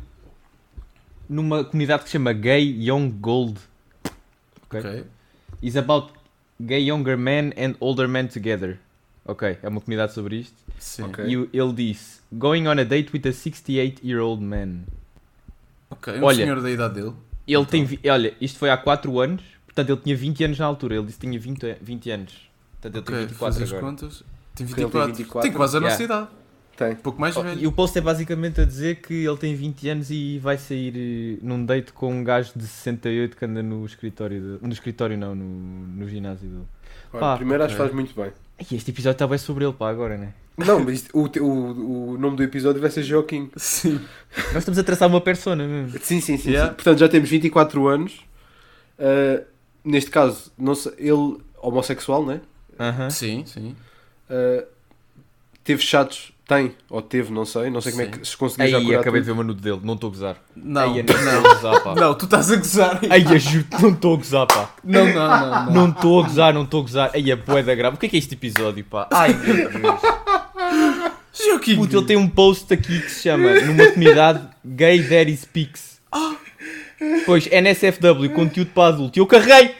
numa comunidade que se chama Gay Young Gold. Ok. Ok. Is about gay younger men and older men together. Ok, é uma comunidade sobre isto. Sim. Ok. E o- ele disse: Going on a date with a sixty-eight year old man. Ok, um Olha, senhor da idade dele. Ele Então. tem. vi- Olha, isto foi há quatro anos. Portanto, ele tinha vinte anos na altura. Ele disse que tinha vinte, vinte anos. Portanto, ele Ok, tem vinte e quatro fazer as agora. contas. Tem Porque ele vinte e tem quatro. vinte e quatro. Tem quase a nossa Yeah. idade. Tem. Um pouco mais Oh, velho. e o post é basicamente a dizer que ele tem vinte anos e vai sair eh, num date com um gajo de sessenta e oito que anda no escritório dele. No escritório não, no, no ginásio dele. Olha, Pá, primeiro acho que ok. faz muito bem. Ai, este episódio está bem sobre ele, pá, agora, né? Não, mas isto- o, te- o, o nome do episódio vai ser Geoking. Sim. Nós estamos a traçar uma persona mesmo. Sim, sim, sim, Yeah. sim. Portanto, já temos vinte e quatro anos. Uh, neste caso, não sei, ele homossexual, né? Aham. Sim, sim. Uh, teve chatos, tem, ou teve, não sei. Não sei como é Sim. que se conseguiu já Aí curar acabei de tudo. ver uma nude dele, não estou a gozar. Não, Ai, eu não estou não. a gozar, pá. Não, tu estás a gozar. Ai, eu juro, não estou a gozar, pá. Não, não, não. não. Não estou a gozar, não estou a gozar. Ai, é bué da grave. O que é que é este episódio, pá? Ai, meu Deus. Joaquim. Puta, ele tem um post aqui que se chama, numa comunidade, Gay Daddy Speaks. Pois, N S F W, conteúdo para adulto. E eu carreguei!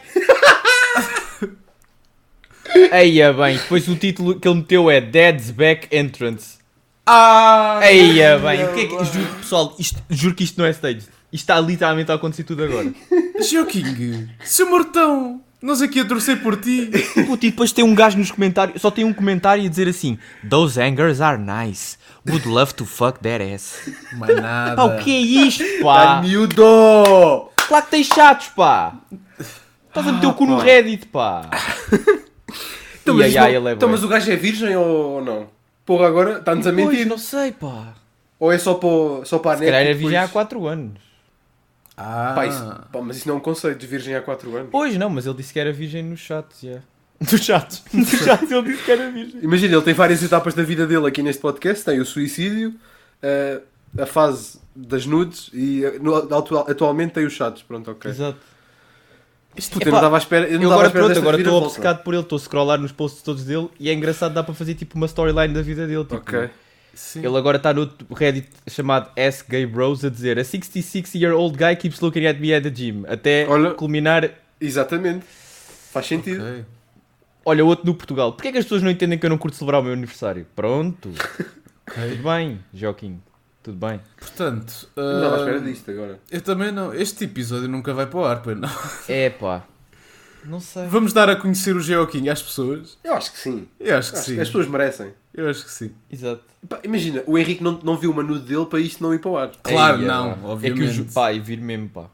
Eia bem, depois o título que ele meteu é Dad's Back Entrance. Ah! Eia bem, o que é que... Juro, pessoal, isto, juro que isto não é staged. Isto está literalmente a acontecer tudo agora. Joaquim, seu mortão, nós aqui a torcer por ti. Puta, e depois tem um gajo nos comentários, só tem um comentário a dizer assim: Those angers are nice. Would love to fuck that ass. Mais nada. Pá, o que é isto, Ah, pá? miúdo! Claro que tens chatos, pá. Estás a meter o cu no pá. Reddit, pá. Então, E mas, aí, isto ai, não- ele é então, bué. mas o gajo é virgem ou não? Porra, agora está-nos a Pois, mentir. não sei, pá. Ou é só para, só para a Se net? calhar e era depois- virgem há quatro anos. Ah, Pá, isso- pá, mas isso não é um conceito de virgem há quatro anos. Pois não, mas ele disse que era virgem nos chats, yeah. Nos chats. Nos chats ele disse que era virgem. Imagina, ele tem várias etapas da vida dele aqui neste podcast. Tem o suicídio, eh, a fase das nudes e eh, no- atual- atualmente tem os chatos. Pronto, ok. Exato. Puta, Epá, eu não estava à espera. Eu não Eu estava à agora espera pronto, desta agora estou reviravolta. obcecado por ele, estou a scrollar nos posts todos dele e é engraçado, dá para fazer tipo uma storyline da vida dele. Tipo, Ok. sim. ele agora está no outro Reddit chamado Ask Gay Bros a dizer A sixty-six year old guy keeps looking at me at the gym. Até Olha- culminar. Exatamente. Faz sentido. Ok. Olha, outro no Portugal. Porquê é que as pessoas não entendem que eu não curto celebrar o meu aniversário? Pronto. Tudo bem, Joaquim. Tudo bem. Portanto, Eu não estava à espera ah, disto agora. eu também não. Este episódio nunca vai para o ar, pois não. É pá. Não sei. Vamos dar a conhecer o Joaquim às pessoas? Eu acho que sim. Eu acho que Acho sim. que as pessoas merecem. Eu acho que sim. Exato. Pá, imagina, o Henrique não, não viu uma nude dele para isto não ir para o ar. Claro, Eia, não, pá. obviamente. É que o Ju- pá, e vir mesmo, pá.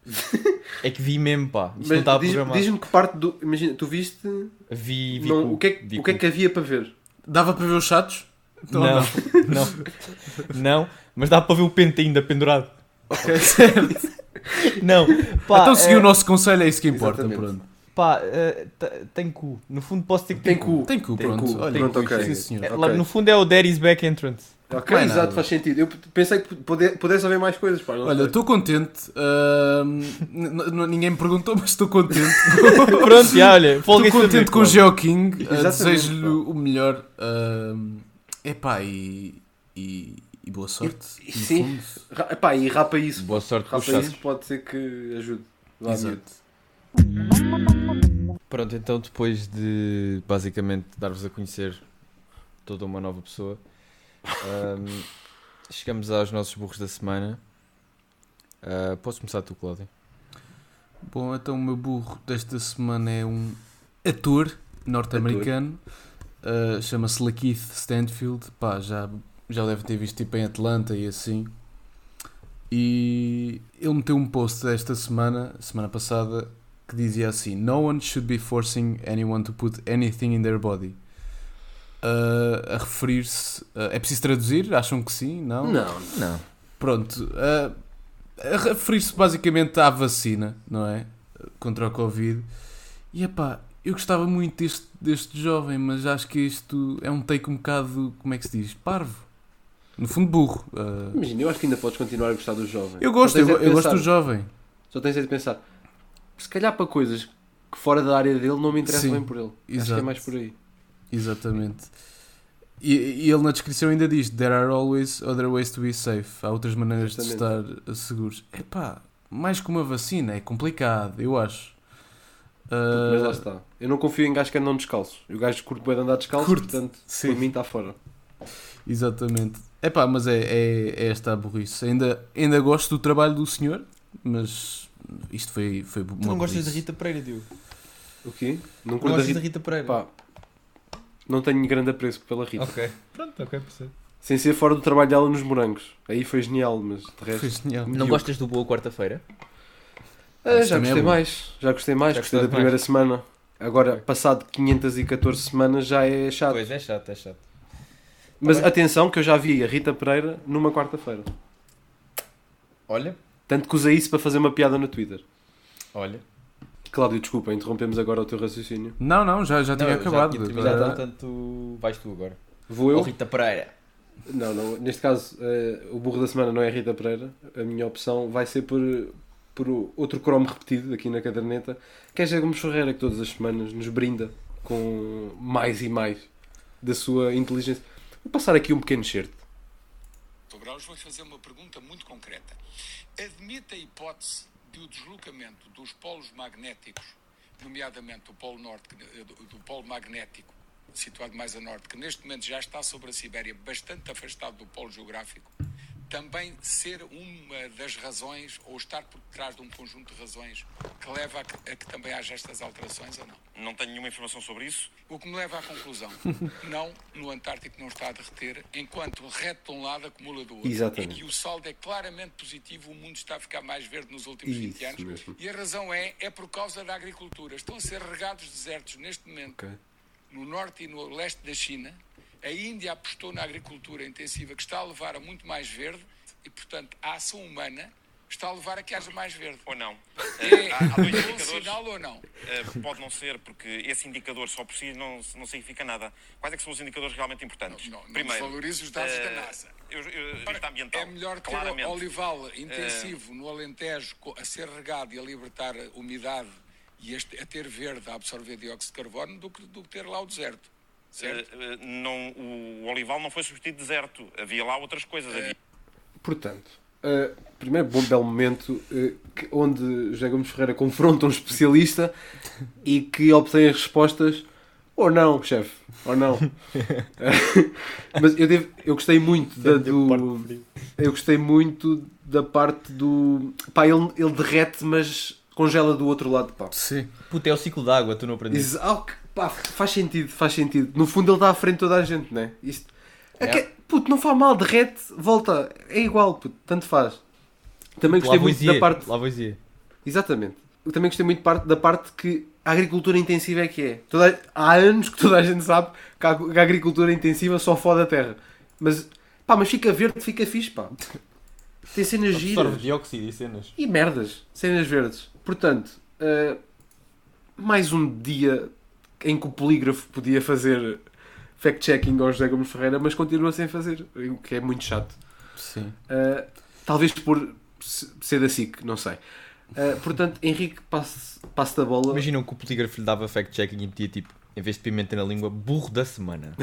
É que vi mesmo, pá. Isto não Mas estava diz- programado. diz-me que parte do... Imagina, tu viste... Vi, vi não, cu, o, que é, que- vi o que é cu. que havia para ver? Dava para ver os chatos? Então, Não, não. Não, mas dá para ver o pente ainda pendurado. Ok, certo. Não, pá. então seguir eh, o nosso conselho, é isso que importa. Exatamente. Pronto. Pá, eh, t- tem cu. No fundo posso dizer que Tem tem, cu. Tem cu, Tem pronto. cu. Olha, Pronto, sim, ok. senhor. É, Ok. lá, no fundo é o Daddy's Back Entrance. Ok, Não é exato, nada. faz sentido. Eu pensei que puder, pudesse haver mais coisas, pá. Não Olha, sei. estou contente. ahm, n- n- ninguém me perguntou, mas estou contente. Pronto, já, olha. folga Estou em contente saber, com o pá. GeoKing. uh, Exatamente, Desejo-lhe pá. o melhor. ahm, epá, e, e, e boa sorte. E- no sim. fundo. Ra- Epá, e rapa isso. Boa sorte com os Rapa chatos. isso pode ser que ajude. Vá, Exato. Pronto, então depois de basicamente dar-vos a conhecer toda uma nova pessoa, ahm, chegamos aos nossos burros da semana. Ah, posso começar tu, Cláudio? Bom, então o meu burro desta semana é um ator norte-americano. Uh, chama-se Lakeith Stanfield. Pá, já, já o deve ter visto tipo em Atlanta e assim. E ele meteu um post esta semana, semana passada, que dizia assim: No one should be forcing anyone to put anything in their body. Uh, a referir-se... uh, é preciso traduzir? Acham que sim? Não? Não. Não. Pronto, uh, a referir-se basicamente à vacina, não é? Contra o Covid. E epá, eu gostava muito deste, deste jovem, mas acho que isto é um take um bocado, como é que se diz? Parvo. No fundo, burro. Uh, Imagina, eu acho que ainda podes continuar a gostar do jovem. eu gosto, Só eu, tens é de eu gosto pensar- do jovem. Só tens é de pensar. Se calhar para coisas que fora da área dele não me interessa Sim, bem por ele. Acho que é exato. mais por aí. Exatamente. E, e ele na descrição ainda diz: There are always other ways to be safe. Há outras maneiras de Exatamente. estar seguros. Epá, mais que uma vacina é complicado, eu acho. Mas lá Uh, está. Eu não confio em gajos que andam descalços. E o gajo curte bem de andar descalço, Curte, portanto, sim. por mim está fora. Exatamente. Epá, mas é, é, é esta a burrice. Ainda, ainda gosto do trabalho do senhor, mas isto foi, foi uma Tu não gostas burrice. da Rita Pereira, Diogo? O quê? Não Não curto a gostas da Rita. Rita Pereira? Pá, não tenho grande apreço pela Rita. Ok. Pronto, ok, percebo. Sem ser fora do trabalho dela nos morangos. Aí foi genial, mas de resto. Foi genial. Não Diogo. gostas do Boa Quarta-feira? Ah, Isso já também é gostei bom. mais. Já gostei mais. Já gostei da gostaste primeira mais? semana. Agora, Ok. passado quinhentas e catorze semanas, já é chato. Pois, é chato, é chato. Mas bem. atenção que eu já vi a Rita Pereira numa quarta-feira. Olha, Tanto que usei isso para fazer uma piada no Twitter. olha. Cláudio, desculpa, interrompemos agora o teu raciocínio. Não, não, já, já tinha Não, eu acabado. Já tinha terminado, Agora- portanto, vais tu agora. Vou eu? Ou Rita Pereira. Não, não. Neste caso, eh, o burro da semana não é a Rita Pereira. A minha opção vai ser por, por outro cromo repetido aqui na caderneta, que é José Gomes Ferreira, que todas as semanas nos brinda com mais e mais da sua inteligência. Vou passar aqui um pequeno certo. Graus, vou fazer uma pergunta muito concreta. Admite a hipótese de o deslocamento dos polos magnéticos, nomeadamente do polo norte, que- do, do polo magnético situado mais a norte, que neste momento já está sobre a Sibéria, bastante afastado do polo geográfico, também ser uma das razões, ou estar por trás de um conjunto de razões que leva a que, a que também haja estas alterações ou não? Não tenho nenhuma informação sobre isso. O que me leva à conclusão, não, no Antártico não está a derreter, enquanto derrete de um lado, acumula do outro. Exatamente. E que o saldo é claramente positivo, o mundo está a ficar mais verde nos últimos vinte Isso anos. mesmo. E a razão é, é por causa da agricultura. Estão a ser regados desertos neste momento, Ok. no norte e no leste da China. A Índia apostou na agricultura intensiva, que está a levar a muito mais verde, e, portanto, a ação humana está a levar a que haja mais verde. Ou não. É Eh, há, há dois bom indicadores. sinal ou não? Eh, pode não ser, porque esse indicador só por si não, não significa nada. Quais é que são os indicadores realmente importantes? Não, não, não Primeiro, desvalorize os dados eh, da NASA. Eu, eu, isto ambiental. É melhor ter claramente. olival intensivo no Alentejo co- a ser regado e a libertar umidade e este- a ter verde a absorver dióxido de carbono do que, do que ter lá o deserto. Certo? Eh, eh, não, o olival não foi substituído de deserto. Havia lá outras coisas. Havia... Portanto, uh, primeiro bom belo momento uh, que- onde José Gomes Ferreira confronta um especialista e que obtém as respostas ou não, chefe, ou não. Uh, mas eu, devo, eu gostei muito da, do. Eu gostei muito da parte do. Pá, ele, ele derrete, mas congela do outro lado, pá. Sim. Puta, é o ciclo da água, tu não aprendeste. Diz, ah, que- pá, faz sentido, faz sentido. No fundo ele está à frente de toda a gente, né? Isto, é. que, puto, não faz mal, derrete, volta, é igual, puto, tanto faz. Também gostei muito Lavoisier, da parte. Lavoisier. Exatamente. Eu também gostei muito parte, da parte que a agricultura intensiva é que é. Toda, há anos que toda a gente sabe que a, que a agricultura intensiva só fode a terra. Mas, pá, mas fica verde, fica fixe, pá. Tem cenas Absorve giras. dióxido e cenas. E merdas. Cenas verdes. Portanto, uh, mais um dia em que o polígrafo podia fazer fact-checking ao José Gomes Ferreira, mas continua sem fazer, o que é muito chato. Sim. Uh, talvez por ser da S I C, não sei. Uh, portanto, Henrique, passe, passe da bola. Imaginam que o polígrafo lhe dava fact-checking e metia tipo, em vez de pimenta na língua, burro da semana.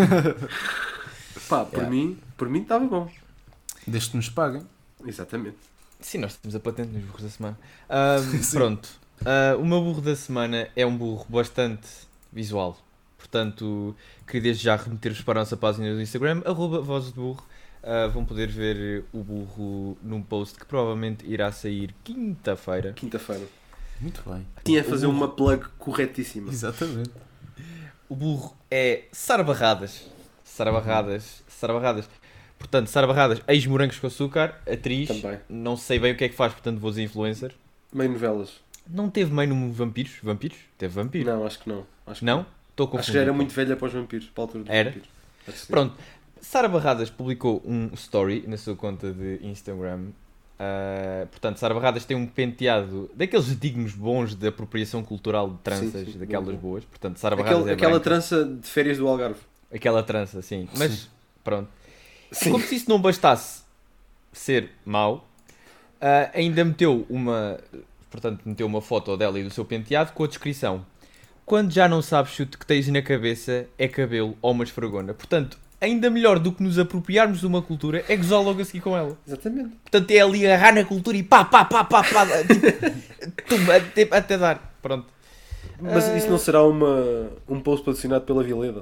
Pá, por Yeah. mim, por mim estava bom. Desde que nos paguem. Exatamente. Sim, nós temos a patente nos burros da semana. Ahm, pronto. Ah, o meu burro da semana é um burro bastante visual. Portanto, queria desde já remeter-vos para a nossa página do Instagram, arroba voz de burro. Ah, vão poder ver o burro num post que provavelmente irá sair quinta-feira. Quinta-feira. Muito bem. Tinha a fazer uma plug corretíssima. Exatamente. O burro é Sara Barradas. Sara Barradas. Sara Barradas. Portanto, Sara Barradas, ex-Morangos com Açúcar, atriz. Também. Não sei bem o que é que faz, portanto vou dizer influencer. Meio novelas. Não teve meio no Vampiros? Vampiros? Teve Vampiro? Não, acho que não. Acho que Não? Estou Acho que já era muito velha para os vampiros, para a altura dos Era? vampiros. Acho que sim. Pronto. Sara Barradas publicou um story na sua conta de Instagram. Uh, portanto, Sara Barradas tem um penteado daqueles dignos bons de apropriação cultural de tranças, Sim, sim, daquelas bom, bom. boas. Portanto, Sara Barradas Aquela, é aquela branca. trança de férias do Algarve. Aquela trança, sim. Mas, Sim. pronto. Sim. Como se isso não bastasse ser mau, uh, ainda meteu uma... Portanto, meteu uma foto dela e do seu penteado com a descrição: quando já não sabes se o que tens na cabeça é cabelo ou uma esfregona. Portanto, ainda melhor do que nos apropriarmos de uma cultura é gozar logo a seguir com ela. Exatamente. Portanto, é ali agarrar na cultura e pá, pá, pá, pá, pá, tipo, tum, até, até dar. Pronto. Mas Ah. isso não será uma, um post patrocinado pela Vileda?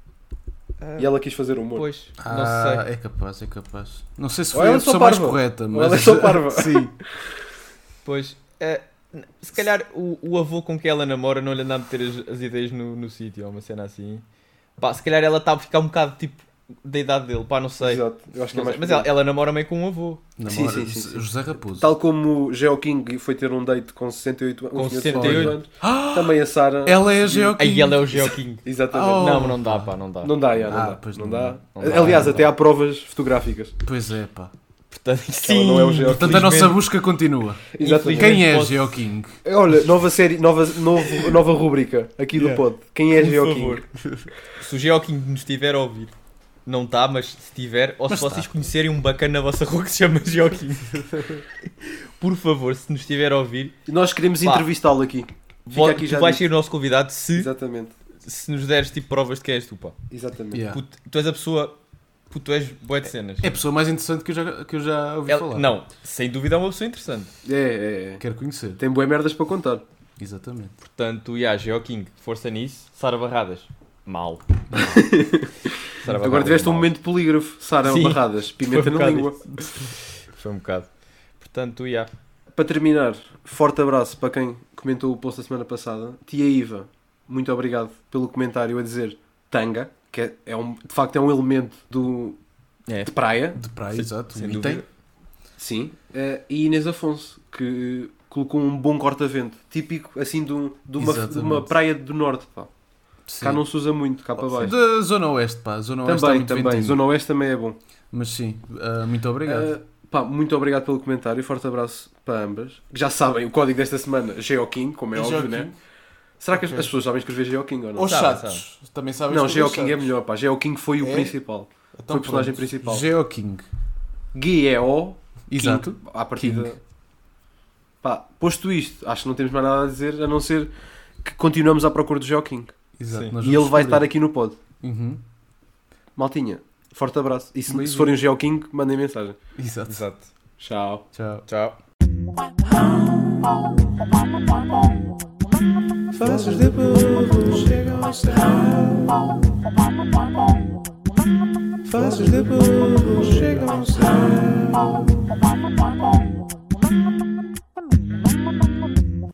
Ah, E ela quis fazer humor. Pois, não Ah, sei. é capaz, é capaz. Não sei se Ou foi ela a é só pessoa mais parva. correta, Ou mas... ela é só parva. Sim. Pois, ah, se calhar o, o avô com quem ela namora não lhe anda a meter as, as ideias no, no sítio, ou uma cena assim. Pá, se calhar ela está a ficar um bocado tipo da idade dele, pá, não sei. Exato. Eu acho que Não é mais sei. Mas por ela, aí. ela namora meio com um avô. Namora, Sim, sim, sim, sim. José Raposo. Tal como o Geo King foi ter um date com sessenta e oito, um Com senhor de sessenta e oito. anos, também a Sara. Ela é a Geo Aí King. ela é o Geoking. Exatamente. Oh. Não, mas não dá, pá, não dá. Não dá, já, não Ah, dá. pois não não dá. dá. Não dá, Aliás, não até dá. há provas fotográficas. Pois é, pá. Portanto, Ela sim. não é o Geo King. Portanto, a nossa Infelizmente- busca continua. Exatamente. Quem é a posso- Geo King? Olha, nova série, nova, novo, nova rubrica aqui do Yeah. pod. Quem é Por Geo favor. King? Se o Geoking nos estiver a ouvir, não está, mas se tiver, ou Mas se vocês tá. conhecerem um bacana na vossa rua que se chama Geoking, por favor, se nos estiver a ouvir, Nós queremos Pá. entrevistá-lo aqui. vo- aqui já tu vais dito. ser o nosso convidado se, Exatamente. se nos deres tipo provas de quem és tu, pá. Exatamente. Yeah. Puto, tu és a pessoa, puto, tu és bué de cenas. É a pessoa mais interessante que eu já, que eu já ouvi Ela- falar. não, sem dúvida é uma pessoa interessante. É, é, é. Quero conhecer. Tem boas merdas para contar. Exatamente. Portanto, yeah, Geoking, força nisso. Sara Barradas, mal. Sara Agora Barradas, tiveste um mal. momento de polígrafo. Sara Sim. Barradas, pimenta Foi um na bocado língua. Foi um bocado. Portanto, yeah. Para terminar, forte abraço para quem comentou o post da semana passada. Tia Iva, muito obrigado pelo comentário a dizer tanga, que é, é um, de facto é um elemento do, É. de praia. De praia, Sim, exato. sem Um dúvida. item. Sim. Eh, e Inês Afonso, que colocou um bom corta-vento, típico assim de, um- de uma, de uma Exatamente. praia do norte. Pá. Sim. Cá não se usa muito, cá para baixo. Da Zona Oeste, pá. Zona Oeste está Também, muito também. ventinho. Zona Oeste também é bom. Mas sim, ah, muito obrigado. Uh, pá, muito obrigado pelo comentário, forte abraço para ambas. Já sabem, o código desta semana, GeoKing, como é óbvio, Geoking. né? Será que as, Ok. as pessoas sabem escrever GeoKing ou não? Ou Sabe, chatos. Também sabes Não, escrever GeoKing é chatos. melhor, pá. GeoKing foi o É? principal. Então, Foi o personagem pronto. principal. GeoKing. G E O Exato. King, à partida. King. Pá, posto isto, acho que não temos mais nada a dizer, a não ser que continuamos à procura do GeoKing. Exato. Sim. nós E ele vamos vai estar descobrir. aqui no pod. Uhum. Maltinha, forte abraço. E se, Beijinho. se forem um GeoKing, mandem mensagem. Exato. Exato. Tchau. Tchau. Tchau. Faces de burro chegam ao céu. Faces de burro chegam ao céu.